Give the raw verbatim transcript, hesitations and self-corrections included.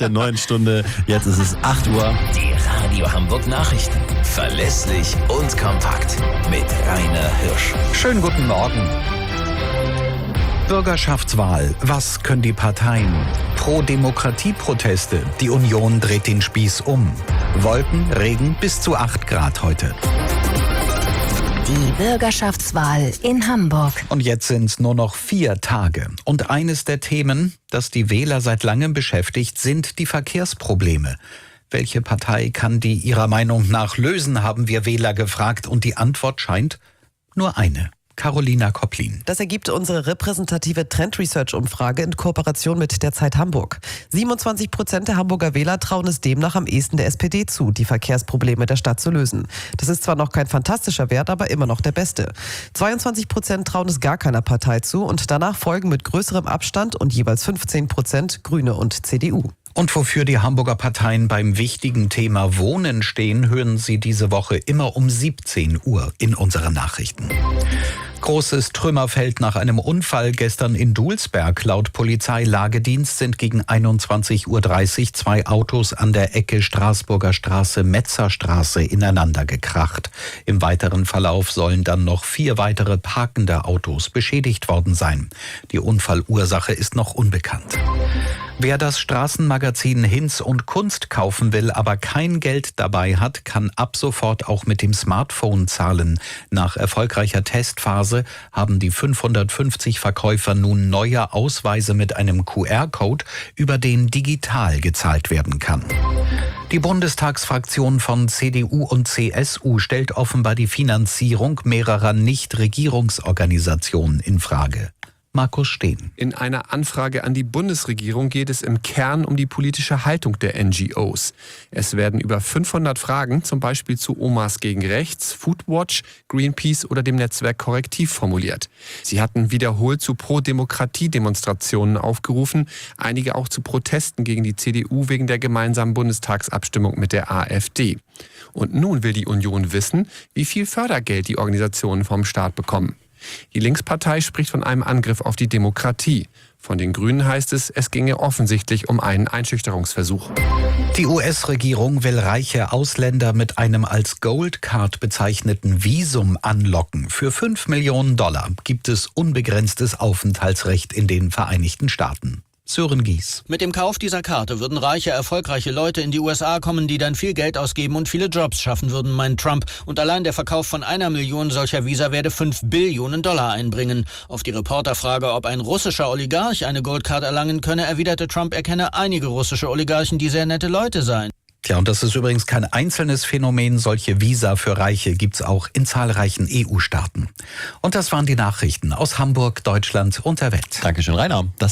der neuen Stunde. Jetzt ist es acht Uhr. Die Radio Hamburg Nachrichten. Verlässlich und kompakt. Mit Rainer Hirsch. Schönen guten Morgen. Bürgerschaftswahl. Was können die Parteien? Pro-Demokratie-Proteste. Die Union dreht den Spieß um. Wolken, Regen bis zu acht Grad heute. Die Bürgerschaftswahl in Hamburg. Und jetzt sind es nur noch vier Tage. Und eines der Themen, das die Wähler seit langem beschäftigt, sind die Verkehrsprobleme. Welche Partei kann die ihrer Meinung nach lösen, haben wir Wähler gefragt. Und die Antwort scheint nur eine. Carolina Kopplin. Das ergibt unsere repräsentative Trend Research Umfrage in Kooperation mit der Zeit Hamburg. siebenundzwanzig Prozent der Hamburger Wähler trauen es demnach am ehesten der S P D zu, die Verkehrsprobleme der Stadt zu lösen. Das ist zwar noch kein fantastischer Wert, aber immer noch der beste. zweiundzwanzig Prozent trauen es gar keiner Partei zu und danach folgen mit größerem Abstand und jeweils fünfzehn Prozent Grüne und C D U. Und wofür die Hamburger Parteien beim wichtigen Thema Wohnen stehen, hören Sie diese Woche immer um siebzehn Uhr in unseren Nachrichten. Großes Trümmerfeld nach einem Unfall gestern in Dulsberg. Laut Polizeilagedienst sind gegen einundzwanzig Uhr dreißig zwei Autos an der Ecke Straßburger Straße-Metzerstraße ineinander gekracht. Im weiteren Verlauf sollen dann noch vier weitere parkende Autos beschädigt worden sein. Die Unfallursache ist noch unbekannt. Wer das Straßenmagazin Hinz und Kunst kaufen will, aber kein Geld dabei hat, kann ab sofort auch mit dem Smartphone zahlen. Nach erfolgreicher Testphase haben die fünfhundertfünfzig Verkäufer nun neue Ausweise mit einem Q R-Code, über den digital gezahlt werden kann. Die Bundestagsfraktion von C D U und C S U stellt offenbar die Finanzierung mehrerer Nichtregierungsorganisationen in Frage. Markus Steen. In einer Anfrage an die Bundesregierung geht es im Kern um die politische Haltung der N G Os. Es werden über fünfhundert Fragen, zum Beispiel zu Omas gegen Rechts, Foodwatch, Greenpeace oder dem Netzwerk Korrektiv formuliert. Sie hatten wiederholt zu Pro-Demokratie-Demonstrationen aufgerufen, einige auch zu Protesten gegen die C D U wegen der gemeinsamen Bundestagsabstimmung mit der A f D. Und nun will die Union wissen, wie viel Fördergeld die Organisationen vom Staat bekommen. Die Linkspartei spricht von einem Angriff auf die Demokratie. Von den Grünen heißt es, es ginge offensichtlich um einen Einschüchterungsversuch. Die U S-Regierung will reiche Ausländer mit einem als Gold Card bezeichneten Visum anlocken. Für fünf Millionen Dollar gibt es unbegrenztes Aufenthaltsrecht in den Vereinigten Staaten. Sören Gies. Mit dem Kauf dieser Karte würden reiche, erfolgreiche Leute in die U S A kommen, die dann viel Geld ausgeben und viele Jobs schaffen würden, meint Trump. Und allein der Verkauf von einer Million solcher Visa werde fünf Billionen Dollar einbringen. Auf die Reporterfrage, ob ein russischer Oligarch eine Goldcard erlangen könne, erwiderte Trump, er kenne einige russische Oligarchen, die sehr nette Leute seien. Tja, und das ist übrigens kein einzelnes Phänomen. Solche Visa für Reiche gibt's auch in zahlreichen E U-Staaten. Und das waren die Nachrichten aus Hamburg, Deutschland und der Welt. Dankeschön, Rainer. Das